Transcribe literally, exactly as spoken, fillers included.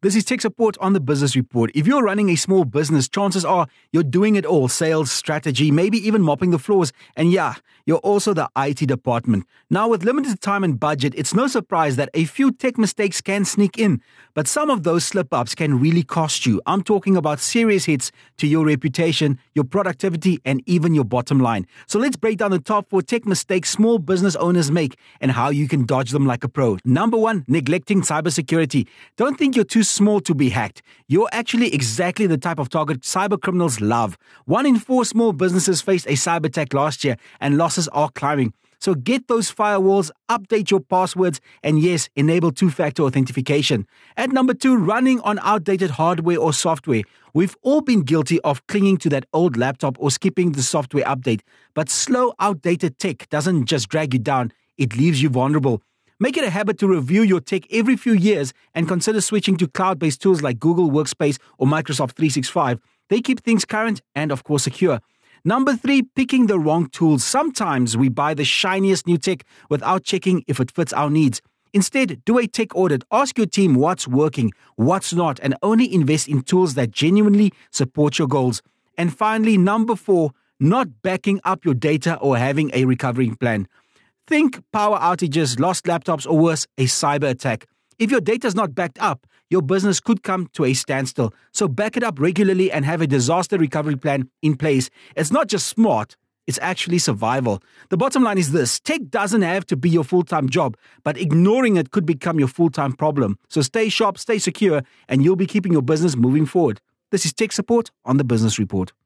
This is Tech Support on the Business Report. If you're running a small business, chances are you're doing it all. Sales, strategy, maybe even mopping the floors. And yeah, you're also the I T department. Now, with limited time and budget, it's no surprise that a few tech mistakes can sneak in. But some of those slip-ups can really cost you. I'm talking about serious hits to your reputation, your productivity, and even your bottom line. So let's break down the top four tech mistakes small business owners make and how you can dodge them like a pro. Number one, neglecting cybersecurity. Don't think you're too small to be hacked. You're actually exactly the type of target cyber criminals love. One in four small businesses faced a cyber attack last year, and losses are climbing. So get those firewalls, update your passwords, and yes, enable two-factor authentication. At number two, running on outdated hardware or software. We've all been guilty of clinging to that old laptop or skipping the software update. But slow, outdated tech doesn't just drag you down, it leaves you vulnerable. Make it a habit to review your tech every few years and consider switching to cloud-based tools like Google Workspace or Microsoft three sixty-five. They keep things current and, of course, secure. Number three, picking the wrong tools. Sometimes we buy the shiniest new tech without checking if it fits our needs. Instead, do a tech audit. Ask your team what's working, what's not, and only invest in tools that genuinely support your goals. And finally, number four, not backing up your data or having a recovery plan. Think power outages, lost laptops, or worse, a cyber attack. If your data is not backed up, your business could come to a standstill. So back it up regularly and have a disaster recovery plan in place. It's not just smart, it's actually survival. The bottom line is this: tech doesn't have to be your full-time job, but ignoring it could become your full-time problem. So stay sharp, stay secure, and you'll be keeping your business moving forward. This is Tech Support on the Business Report.